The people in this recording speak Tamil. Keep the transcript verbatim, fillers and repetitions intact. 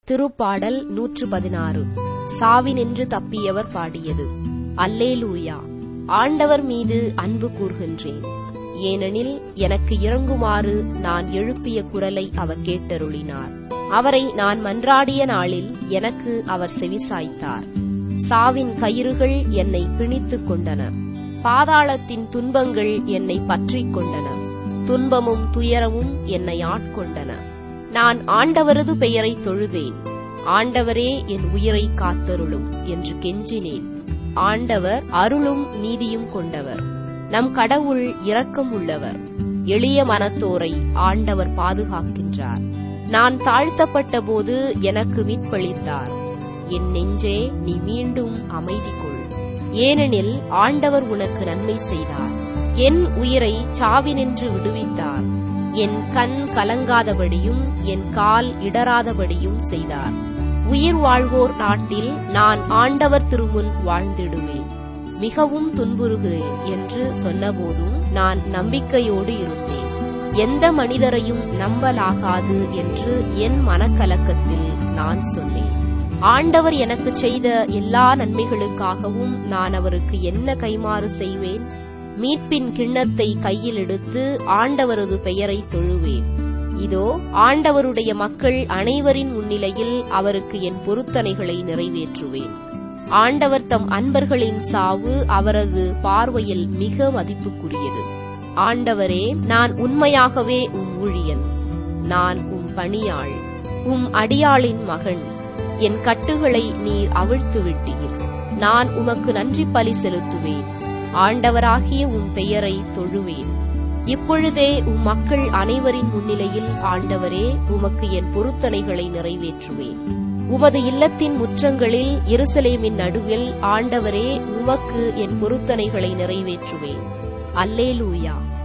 திருப்பாடல் நூற்று பதினாறு. சாவினின்று தப்பியவர் பாடியது. அல்லேலூயா. ஆண்டவர் மீது அன்பு கூர்கின்றேன், ஏனெனில் எனக்கு இறங்குமாறு நான் எழுப்பிய குரலை அவர் கேட்டருளினார். அவரை நான் மன்றாடிய நாளில் எனக்கு அவர் செவிசாய்த்தார். சாவின் கயிறுகள் என்னை பிணித்துக் கொண்டன, பாதாளத்தின் துன்பங்கள் என்னை பற்றிக் கொண்டன, துன்பமும் துயரமும் என்னை ஆட்கொண்டன. நான் ஆண்டவரது பெயரை தொழுதேன். ஆண்டவரே என் உயிரை காத்தருளும் என்று கெஞ்சினேன். ஆண்டவர் அருளும் நீதியும் கொண்டவர், நம் கடவுள் இரக்கம் உள்ளவர். எளிய மனத்தோரை ஆண்டவர் பாதுகாக்கின்றார். நான் தாழ்த்தப்பட்ட போது எனக்கு மீட்பளித்தார். என் நெஞ்சே, நீ மீண்டும் அமைதி கொள், ஏனெனில் ஆண்டவர் உனக்கு நன்மை செய்தார். என் உயிரை சாவினின்று விடுவித்தார். என் கண் கலங்காதபடியும் என் கால் இடராதபடியும் செய்தார். உயிர் வாழ்வோர் நாட்டில் நான் ஆண்டவர் திருமுன் வாழ்ந்திடுவேன். மிகவும் துன்புறுகிறேன் என்று சொன்னபோதும் நான் நம்பிக்கையோடு இருந்தேன். எந்த மனிதரையும் நம்பலாகாது என்று என் மனக்கலக்கத்தில் நான் சொன்னேன். ஆண்டவர் எனக்கு செய்த எல்லா நன்மைகளுக்காகவும் நான் அவருக்கு என்ன கைமாறு செய்வேன்? மீட்பின் கிண்ணத்தை கையில் எடுத்து ஆண்டவரது பெயரை தொழுவேன். இதோ, ஆண்டவருடைய மக்கள் அனைவரின் முன்னிலையில் அவருக்கு என் பொருத்தனைகளை நிறைவேற்றுவேன். ஆண்டவர் தம் அன்பர்களின் சாவு அவரது பார்வையில் மிக மதிப்புக்குரியது. ஆண்டவரே, நான் உண்மையாகவே உம் ஊழியன், நான் உம் பணியாள், உம் அடியாளின் மகன். என் கட்டுகளை நீர் அவிழ்த்து விட்டீர். நான் உமக்கு நன்றி பலி செலுத்துவேன். ஆண்டவராகிய உம் பெயரை தொழுவேன். இப்பொழுதே உம் மக்கள் அனைவரின் முன்னிலையில் ஆண்டவரே, உமக்கு என் பொருத்தனைகளை நிறைவேற்றுவேன். உமது இல்லத்தின் முற்றங்களில் எருசலேமின் நடுவில் ஆண்டவரே, உமக்கு என் பொருத்தனைகளை நிறைவேற்றுவேன். அல்லேலூயா.